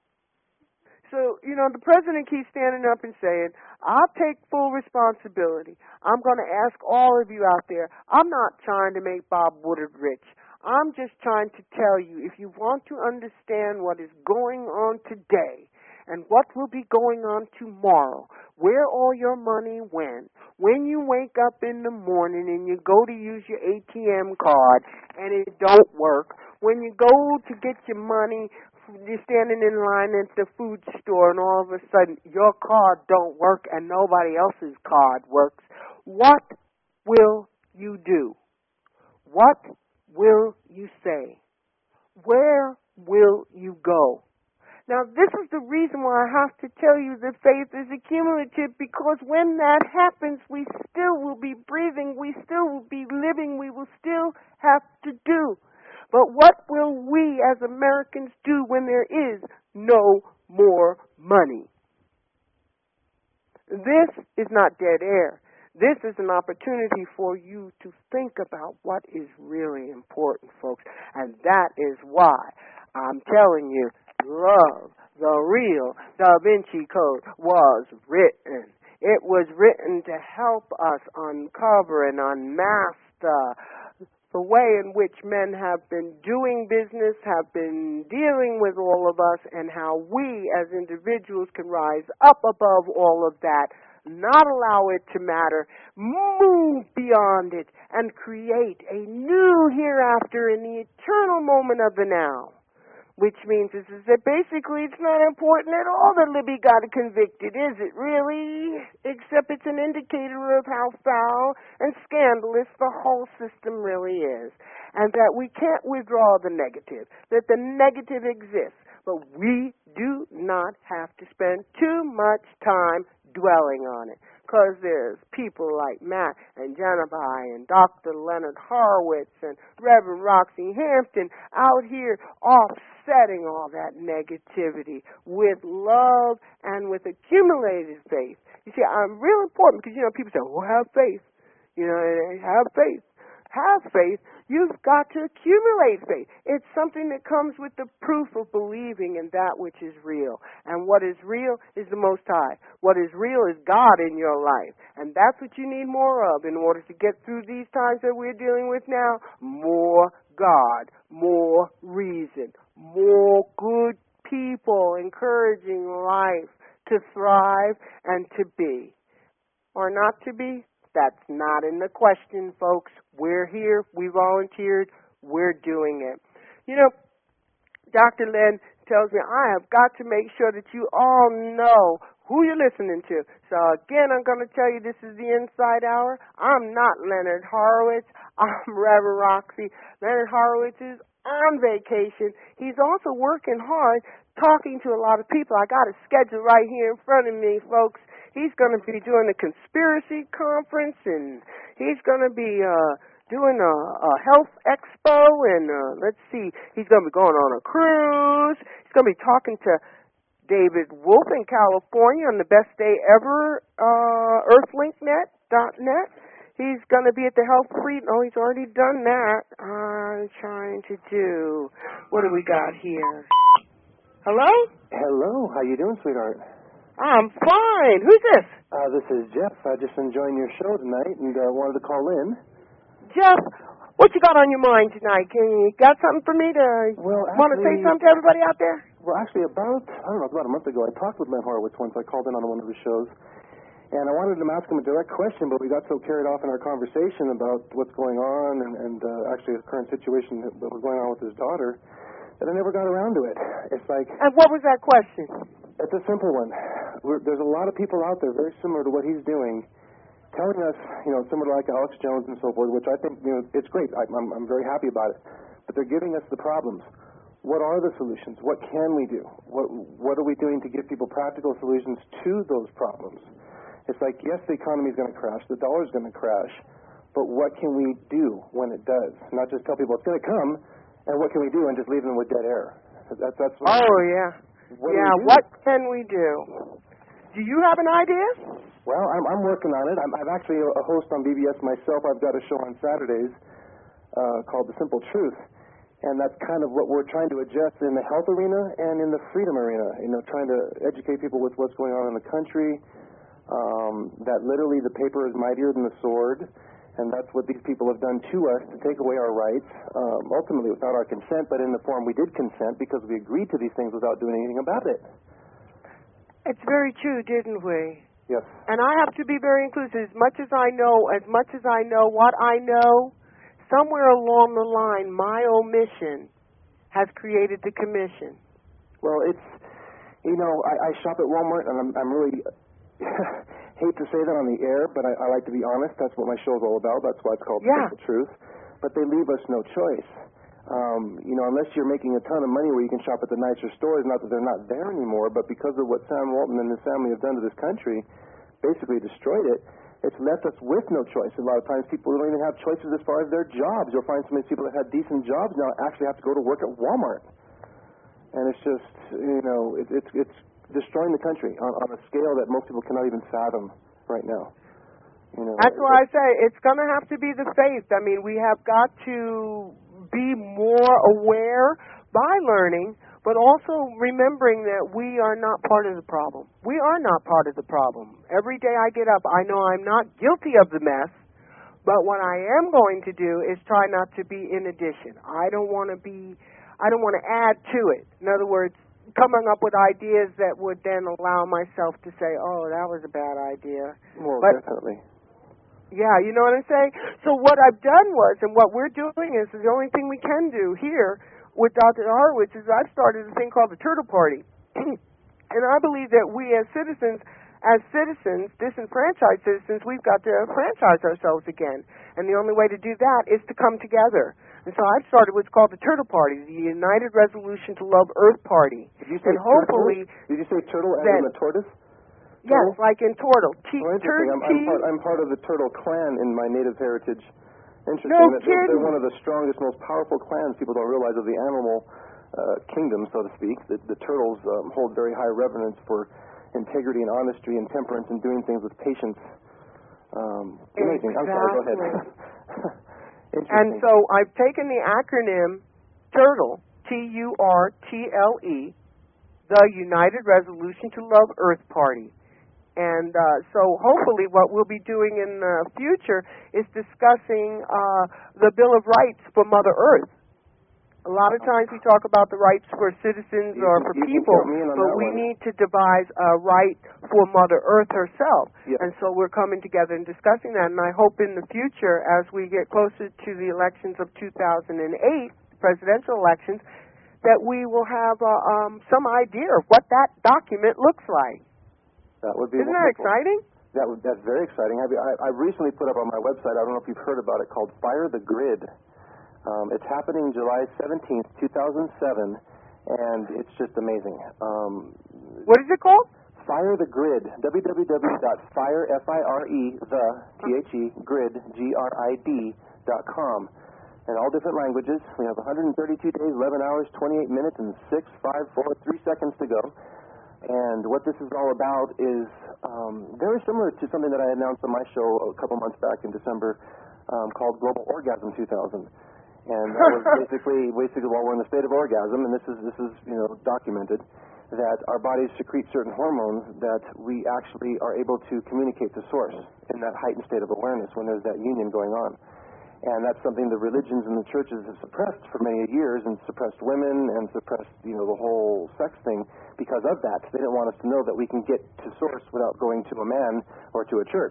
A: So, you know, the president keeps standing up and saying, I'll take full responsibility. I'm going to ask all of you out there, I'm not trying to make Bob Woodward rich. I'm just trying to tell you, if you want to understand what is going on today and what will be going on tomorrow, where all your money went, when you wake up in the morning and you go to use your A T M card and it don't work, when you go to get your money, you're standing in line at the food store and all of a sudden your card don't work and nobody else's card works, what will you do? What will you say? Where will you go? Now, this is the reason why I have to tell you that faith is accumulative, because when that happens, we still will be breathing, we still will be living, we will still have to do. But what will we as Americans do when there is no more money? This is not dead air. This is an opportunity for you to think about what is really important, folks. And that is why I'm telling you, love, the real Da Vinci Code was written. It was written to help us uncover and unmask the, the way in which men have been doing business, have been dealing with all of us, and how we as individuals can rise up above all of that, not allow it to matter, move beyond it, and create a new hereafter in the eternal moment of the now. Which means is, is that basically it's not important at all that Libby got convicted, is it really? Except it's an indicator of how foul and scandalous the whole system really is. And that we can't withdraw the negative, that the negative exists. But we do not have to spend too much time dwelling on it. Because there's people like Matt and Janabai and Doctor Leonard Horowitz and Reverend Roxy Hampton out here offsetting all that negativity with love and with accumulated faith. You see, I'm real important because, you know, people say, well, have faith. You know, have faith. Have faith. You've got to accumulate faith. It's something that comes with the proof of believing in that which is real. And what is real is the Most High. What is real is God in your life. And that's what you need more of in order to get through these times that we're dealing with now. More God, more reason, more good people encouraging life to thrive and to be. Or not to be. That's not in the question, folks. We're here. We volunteered. We're doing it. You know, Doctor Len tells me, I have got to make sure that you all know who you're listening to. So, again, I'm going to tell you this is the Inside Hour. I'm not Leonard Horowitz. I'm Reverend Roxy. Leonard Horowitz is on vacation. He's also working hard, talking to a lot of people. I got a schedule right here in front of me, folks. He's going to be doing a conspiracy conference, and he's going to be uh, doing a, a health expo, and uh, let's see, he's going to be going on a cruise. He's going to be talking to David Wolf in California on the best day ever, uh, earthlink net dot net. He's going to be at the Health Freedom. Oh, he's already done that. I'm trying to do, what do we got here? Hello?
D: Hello. How you doing, sweetheart?
A: I'm fine. Who's this?
D: Uh, this is Jeff. I just enjoying your show tonight and uh, wanted to call in.
A: Jeff, what you got on your mind tonight? Can you got something for me to
D: well,
A: want to say something to everybody out there?
D: Well, actually, about, I don't know, about a month ago, I talked with Len Horowitz once. I called in on one of his shows. And I wanted to ask him a direct question, but we got so carried off in our conversation about what's going on and, and uh, actually the current situation that was going on with his daughter that I never got around to it. It's like...
A: And what was that question?
D: It's a simple one. We're, there's a lot of people out there very similar to what he's doing, telling us, you know, similar to like Alex Jones and so forth, which I think, you know, it's great. I, I'm, I'm very happy about it. But they're giving us the problems. What are the solutions? What can we do? What, what are we doing to give people practical solutions to those problems? It's like, yes, the economy is going to crash. The dollar is going to crash. But what can we do when it does? Not just tell people it's going to come, and what can we do and just leave them with dead air. That's, that's what
A: oh, yeah.
D: What
A: yeah, what can we do? Do you have an idea?
D: Well, I'm, I'm working on it. I'm, I'm actually a host on B B S myself. I've got a show on Saturdays uh, called The Simple Truth, and that's kind of what we're trying to adjust in the health arena and in the freedom arena, you know, trying to educate people with what's going on in the country, um, that literally the paper is mightier than the sword, and that's what these people have done to us to take away our rights, um, ultimately without our consent, but in the form we did consent because we agreed to these things without doing anything about it.
A: It's very true, didn't we?
D: Yes.
A: And I have to be very inclusive. As much as I know, as much as I know what I know, somewhere along the line, my omission has created the commission.
D: Well, it's, you know, I, I shop at Walmart, and I'm, I'm really... hate to say that on the air, but I, I like to be honest. That's what my show's all about. That's why it's called
A: yeah.
D: Simple Truth. But they leave us no choice. Um, you know, unless you're making a ton of money where you can shop at the nicer stores, not that they're not there anymore, but because of what Sam Walton and his family have done to this country, basically destroyed it, it's left us with no choice. A lot of times people don't even have choices as far as their jobs. You'll find so many people that had decent jobs now actually have to go to work at Walmart. And it's just, you know, it, it's it's destroying the country on, on a scale that most people cannot even fathom right now. You know,
A: that's why I say it's going to have to be the faith. I mean, we have got to be more aware by learning, but also remembering that we are not part of the problem. We are not part of the problem. Every day I get up, I know I'm not guilty of the mess, but what I am going to do is try not to be in addition. I don't want to be, I don't want to add to it. In other words, coming up with ideas that would then allow myself to say, oh, that was a bad idea.
D: Well,
A: but,
D: definitely.
A: Yeah, you know what I'm saying? So what I've done was, and what we're doing is, is the only thing we can do here with Doctor Horowitz is I've started a thing called the Turtle Party. And I believe that we as citizens, as citizens, disenfranchised citizens, we've got to franchise ourselves again. And the only way to do that is to come together. And so I've started what's called the Turtle Party, the United Resolution to Love Earth Party.
D: Did you say
A: and hopefully...
D: Turtle? Did you say turtle as
A: that,
D: in a tortoise?
A: Yes,
D: Turtle?
A: like in turtle. T-
D: oh, interesting. I'm, I'm, part, I'm part of the turtle clan in my native heritage. Interesting.
A: No
D: that
A: kidding.
D: They're one of the strongest, most powerful clans people don't realize of the animal uh, kingdom, so to speak. The, the turtles um, hold very high reverence for integrity and honesty and temperance and doing things with patience. Um, amazing.
A: Exactly.
D: I'm sorry, go ahead.
A: And so I've taken the acronym TURTLE, T U R T L E, the United Resolution to Love Earth Party. And uh, so hopefully what we'll be doing in the future is discussing uh, the Bill of Rights for Mother Earth. A lot of times we talk about the rights for citizens
D: you
A: or
D: can,
A: for
D: you
A: people,
D: but
A: but we
D: one.
A: need to devise a right for Mother Earth herself.
D: Yep.
A: And so we're coming together and discussing that. And I hope in the future, as we get closer to the elections of two thousand eight, presidential elections, that we will have uh, um, some idea of what that document looks like.
D: That would be
A: Isn't
D: wonderful.
A: that exciting?
D: That would, that's very exciting. I, I, I recently put up on my website, I don't know if you've heard about it, called Fire the Grid. Um, it's happening July seventeenth, two thousand seven, and it's just amazing. Um,
A: What is it called?
D: Fire the Grid, w w w dot fire, F I R E, the, T H E, grid, G R I D, dot com. In all different languages. We have one hundred thirty-two days, eleven hours, twenty-eight minutes, and six, five, four, three seconds to go. And what this is all about is um, very similar to something that I announced on my show a couple months back in December um, called Global Orgasm two thousand. And that was basically, basically while we're in the state of orgasm, and this is, this is, you know, documented, that our bodies secrete certain hormones that we actually are able to communicate to source in that heightened state of awareness when there's that union going on. And that's something the religions and the churches have suppressed for many years, and suppressed women and suppressed, you know, the whole sex thing because of that. They didn't want us to know that we can get to source without going to a man or to a church.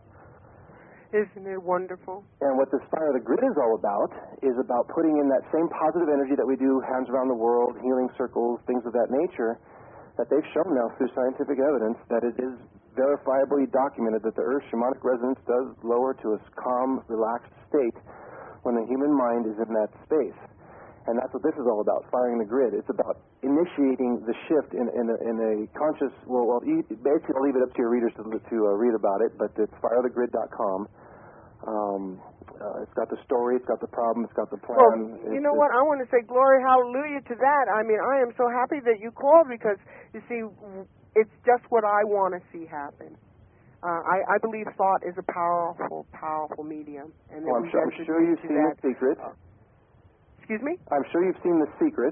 A: Isn't it wonderful?
D: And what this Fire the Grid is all about is about putting in that same positive energy that we do, hands around the world, healing circles, things of that nature, that they've shown now through scientific evidence that it is verifiably documented that the Earth's shamanic resonance does lower to a calm, relaxed state when the human mind is in that space. And that's what this is all about, firing the grid. It's about initiating the shift in, in, a, in a conscious, well, well, basically I'll leave it up to your readers to, to uh, read about it, but it's fire the grid dot com. Um, uh, it's got the story, it's got the problem, it's got the plan.
A: Well, you know what? I want to say glory, hallelujah to that. I mean, I am so happy that you called because, you see, it's just what I want to see happen. Uh, I, I believe thought is a powerful, powerful medium. And
D: well, I'm, sure, I'm sure you've seen
A: that.
D: The Secret.
A: Uh, excuse me?
D: I'm sure you've seen The Secret.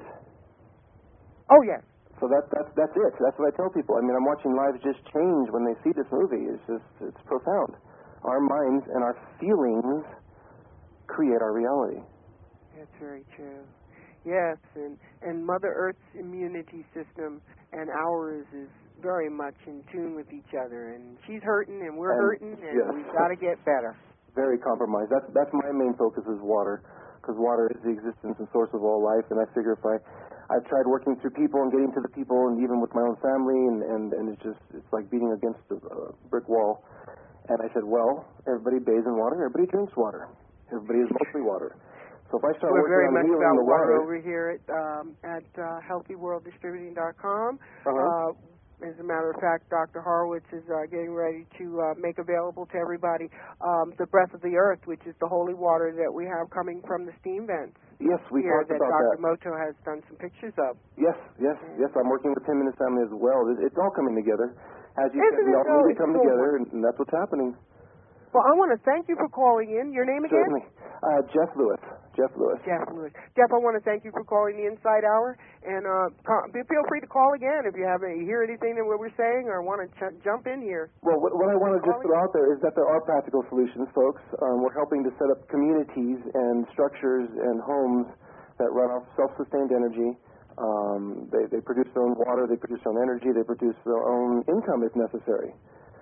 A: Oh, yes.
D: So that, that's, that's it. That's what I tell people. I mean, I'm watching lives just change when they see this movie. It's just, it's profound. Our minds and our feelings create our reality.
A: That's very true. Yes, and, and Mother Earth's immunity system and ours is very much in tune with each other. And she's hurting and we're
D: and,
A: hurting, and
D: yes.
A: we've got to get better.
D: Very compromised. That's, that's my main focus is water, because water is the existence and source of all life. And I figure if I, I've tried working through people and getting to the people, and even with my own family, and, and, and it's just, it's like beating against a uh, brick wall. And I said, well, everybody bathes in water, everybody drinks water. Everybody is mostly water. So if I start
A: We're
D: working
A: very
D: on
A: much
D: healing
A: about
D: the
A: water
D: water
A: over here at um, at uh, healthy world distributing dot com.
D: Uh-huh.
A: Uh, as a matter of fact, Doctor Horowitz is uh, getting ready to uh, make available to everybody um, the Breath of the Earth, which is the holy water that we have coming from the steam vents.
D: Yes, we
A: here
D: talked
A: that
D: about
A: Doctor
D: that.
A: Moto has done some pictures of.
D: Yes, yes, yes. I'm working with him and his family as well. It, it's all coming together. As you
A: Isn't
D: said, we
A: it
D: all
A: so?
D: need to come
A: It's so
D: together, and, and that's what's happening.
A: Well, I want to thank you for calling in. Your name again?
D: Certainly. Uh, Jeff Lewis. Jeff Lewis.
A: Jeff Lewis. Jeff, I want to thank you for calling the Inside Hour, and uh, call, feel free to call again if you have any, hear anything that we're saying or want to ch- jump in here.
D: Well, what, what I want to just
A: Calling.
D: throw out there is that there are practical solutions, folks. Um, we're helping to set up communities and structures and homes that run off self-sustained energy. Um, they, they produce their own water, they produce their own energy, they produce their own income if necessary.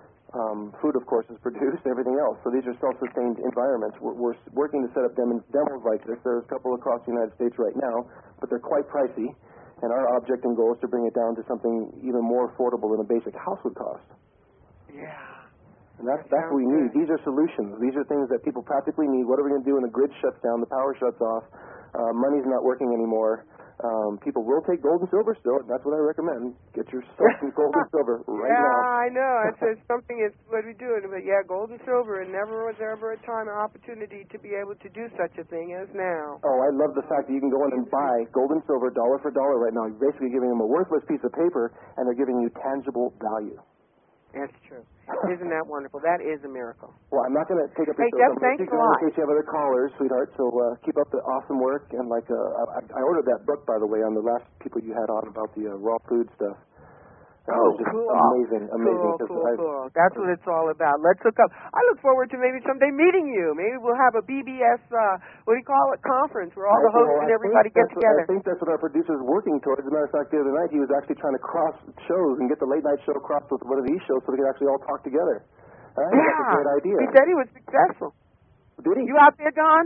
D: Um, food, of course, is produced, everything else. So these are self-sustained environments. We're, we're working to set up dem- demos like this. There's a couple across the United States right now, but they're quite pricey. And our object and goal is to bring it down to something even more affordable than a basic house would cost.
A: Yeah.
D: And that's, that's what we need. These are solutions. These are things that people practically need. What are we going to do when the grid shuts down, the power shuts off, uh, money's not working anymore? Um, people will take gold and silver still, and that's what I recommend. Get yourself some gold and silver right
A: yeah,
D: now.
A: Yeah, I know. It's, it's something, it's what we do. But yeah, gold and silver, and never was there ever a time or opportunity to be able to do such a thing as now.
D: Oh, I love the fact that you can go in and buy gold and silver dollar for dollar right now. You're basically giving them a worthless piece of paper, and they're giving you tangible value.
A: That's true. Isn't that wonderful? That is a miracle.
D: Well, I'm not going to take up your
A: Hey,
D: show.
A: Jeff, thanks a lot.
D: In case you have other callers, sweetheart. So uh, keep up the awesome work. And like, uh, I, I ordered that book, by the way, on the last people you had on about the uh, raw food stuff. That
A: oh,
D: was just
A: cool.
D: Amazing, amazing.
A: Cool, cool,
D: I,
A: cool. That's what it's all about. Let's look up. I look forward to maybe someday meeting you. Maybe we'll have a B B S, uh, what do you call it, conference where all the hosts
D: well,
A: and everybody get together.
D: What, I think that's what our producer's working towards. As a matter of fact, the other night he was actually trying to cross shows and get the late night show crossed with one of these shows so we could actually all talk together. I think
A: yeah.
D: That's a great idea.
A: He said he was successful.
D: Did he?
A: You out there, Don?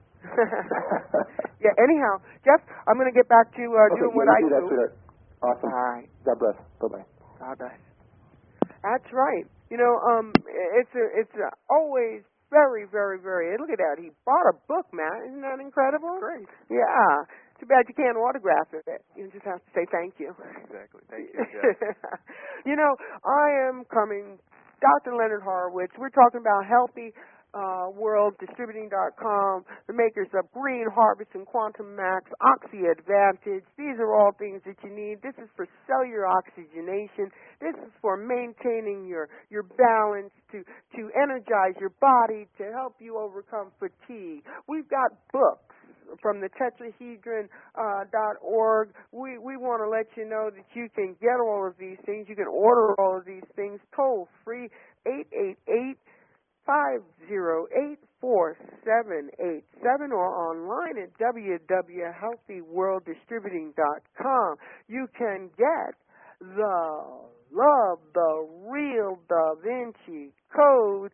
A: Yeah, anyhow, Jeff, I'm going to get back to uh,
D: okay,
A: doing
D: yeah,
A: what I
D: do.
A: do.
D: That, sweetheart. Awesome.
A: All right.
D: God bless. Bye-bye.
A: God bless. That's right. You know, um, it's a, it's a always very, very, very. Look at that. He bought a book, Matt. Isn't that incredible?
B: Great.
A: Yeah. Too bad you can't autograph it. You just have to say thank you.
B: Exactly. Thank you, Jeff.
A: You know, I am coming, Doctor Leonard Horowitz. We're talking about healthy. Uh, world distributing dot com, the makers of Green Harvest and Quantum Max, Oxy Advantage. These are all things that you need. This is for cellular oxygenation. This is for maintaining your, your balance, to, to energize your body, to help you overcome fatigue. We've got books from the tetrahedron dot org. We, we want to let you know that you can get all of these things. You can order all of these things toll free, eight eight eight, five zero eight, four seven eight seven, or online at w w w dot healthy world distributing dot com. You can get the Love the Real Da Vinci Code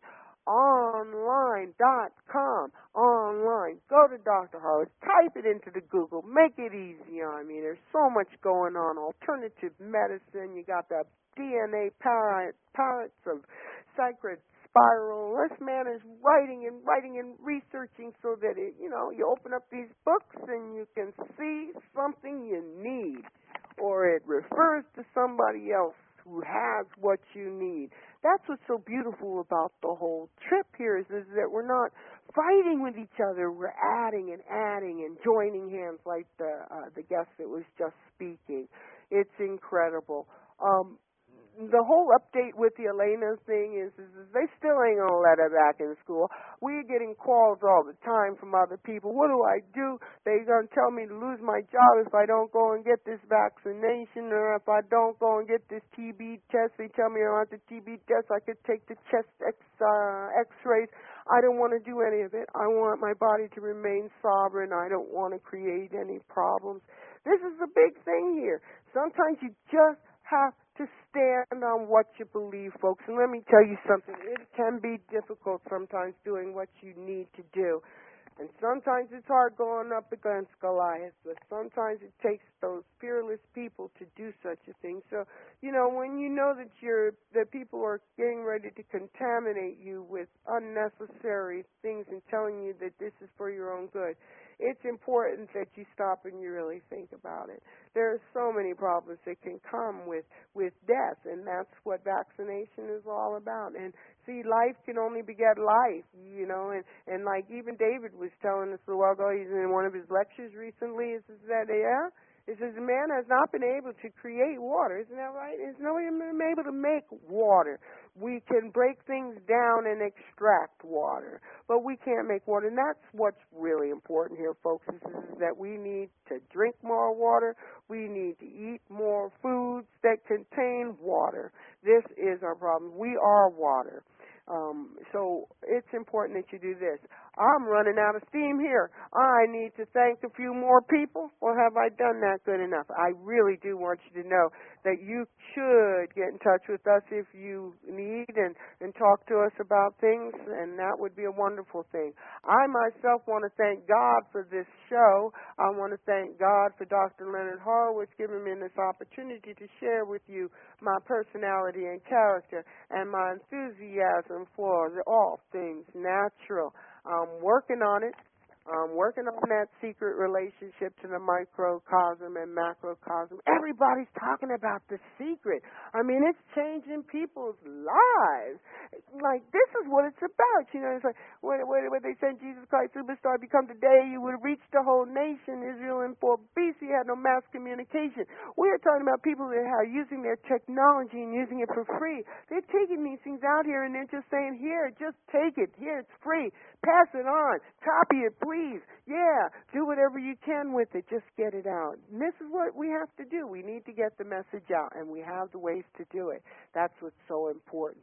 A: online dot com. Online. Go to Doctor Horowitz. Type it into the Google. Make it easy on me. There's so much going on. Alternative medicine. You got the D N A parrot, parrots of sacred spiral. This man is writing and writing and researching so that it, you know, you open up these books and you can see something you need, or it refers to somebody else who has what you need. That's what's so beautiful about the whole trip here is, is that we're not fighting with each other. We're adding and adding and joining hands like the uh, the guest that was just speaking. It's incredible. Um, The whole update with the Elena thing is, is, is they still ain't going to let her back in school. We're getting calls all the time from other people. What do I do? They're going to tell me to lose my job if I don't go and get this vaccination, or if I don't go and get this T B test. They tell me I want the T B test. I could take the chest X, uh, x-rays. I don't want to do any of it. I want my body to remain sovereign. I don't want to create any problems. This is the big thing here. Sometimes you just have to stand on what you believe, folks. And let me tell you something. It can be difficult sometimes doing what you need to do. And sometimes it's hard going up against Goliath, but sometimes it takes those fearless people to do such a thing. So, you know, when you know that you're that people are getting ready to contaminate you with unnecessary things and telling you that this is for your own good, it's important that you stop and you really think about it. There are so many problems that can come with, with death, and that's what vaccination is all about. And see, life can only beget life, you know, and, and like even David was telling us a while ago, he's in one of his lectures recently, is that, yeah, it says man has not been able to create water. Isn't that right? There's nobody been able to make water. We can break things down and extract water, but we can't make water. And that's what's really important here, folks, is, is that we need to drink more water. We need to eat more foods that contain water. This is our problem. We are water. Um, so it's important that you do this. I'm running out of steam here. I need to thank a few more people, or have I done that good enough? I really do want you to know that you should get in touch with us if you need and, and talk to us about things, and that would be a wonderful thing. I myself want to thank God for this show. I want to thank God for Doctor Leonard Horowitz giving me this opportunity to share with you my personality and character and my enthusiasm for the, all things natural. I'm working on it. I'm working on that secret relationship to the microcosm and macrocosm. Everybody's talking about the secret. I mean, it's changing people's lives. Like, this is what it's about. You know, it's like when, when, when they said Jesus Christ Superstar become today, you would have reached the whole nation. Israel in four B C had no mass communication. We're talking about people that are using their technology and using it for free. They're taking these things out here and they're just saying, here, just take it. Here, it's free. Pass it on. Copy it, please. Yeah, do whatever you can with it. Just get it out. And this is what we have to do. We need to get the message out, and we have the ways to do it. That's what's so important.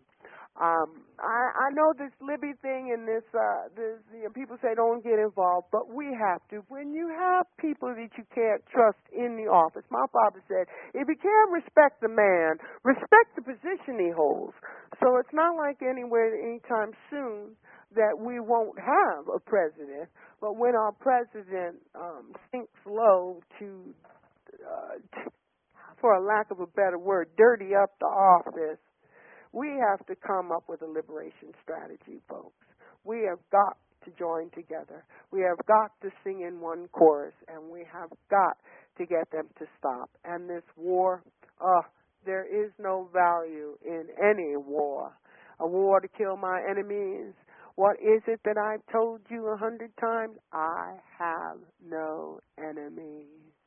A: Um, I, I know this Libby thing and this, uh, this you know, people say don't get involved, but we have to. When you have people that you can't trust in the office, my father said, if you can't respect the man, respect the position he holds. So it's not like anywhere anytime soon that we won't have a president, but when our president um, sinks low to, uh, to, for a lack of a better word, dirty up the office, We have to come up with a liberation strategy, folks. We have got to join together. We have got to sing in one chorus, and we have got to get them to stop. And this war, uh, there is no value in any war. A war to kill my enemies. What is it that I've told you a hundred times? I have no enemies.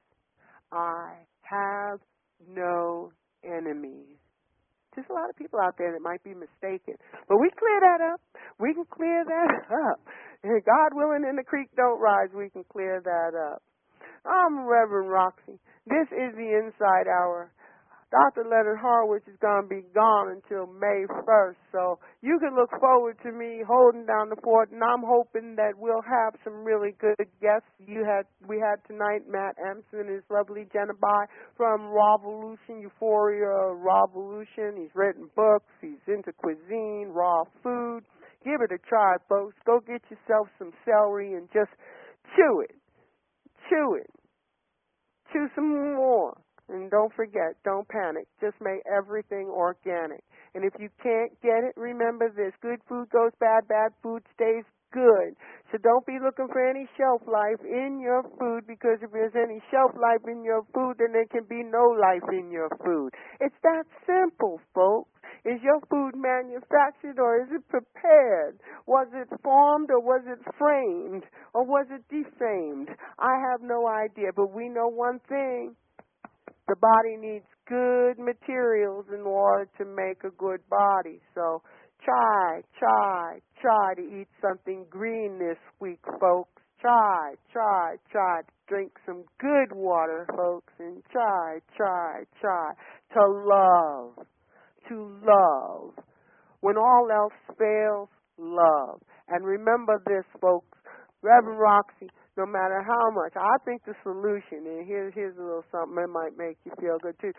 A: I have no enemies. There's a lot of people out there that might be mistaken. But we clear that up. We can clear that up. And God willing and the creek don't rise, we can clear that up. I'm Reverend Roxy. This is the Inside Hour. Doctor Leonard Horowitz is going to be gone until May first, so you can look forward to me holding down the fort, and I'm hoping that we'll have some really good guests. You had, we had tonight Matt Amson and his lovely Jenna Bai from Rawvolution, Euphoria Rawvolution. He's written books. He's into cuisine, raw food. Give it a try, folks. Go get yourself some celery and just chew it. Chew it. Chew some more. And don't forget, don't panic. Just make everything organic. And if you can't get it, remember this. Good food goes bad, bad food stays good. So don't be looking for any shelf life in your food, because if there's any shelf life in your food, then there can be no life in your food. It's that simple, folks. Is your food manufactured or is it prepared? Was it farmed or was it framed? Or was it defamed? I have no idea, but we know one thing. The body needs good materials in order to make a good body. So try, try, try to eat something green this week, folks. Try, try, try to drink some good water, folks. And try, try, try to love, to love. When all else fails, love. And remember this, folks. Reverend Roxy, no matter how much, I think the solution, and here's, here's a little something that might make you feel good too.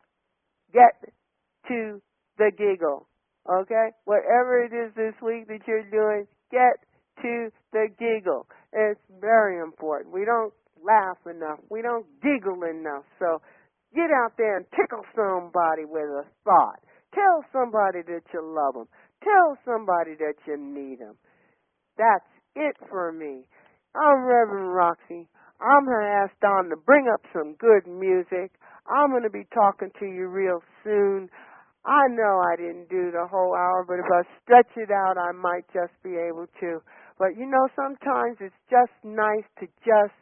A: Get to the giggle, okay? Whatever it is this week that you're doing, get to the giggle. It's very important. We don't laugh enough. We don't giggle enough. So get out there and tickle somebody with a thought. Tell somebody that you love them. Tell somebody that you need them. That's it for me. I'm Reverend Roxy. I'm going to ask Don to bring up some good music. I'm going to be talking to you real soon. I know I didn't do the whole hour, but if I stretch it out, I might just be able to. But, you know, sometimes it's just nice to just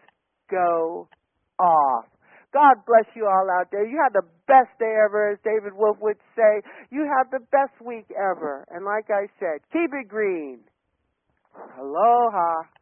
A: go off. God bless you all out there. You had the best day ever, as David Wolf would say. You have the best week ever. And like I said, keep it green. Aloha.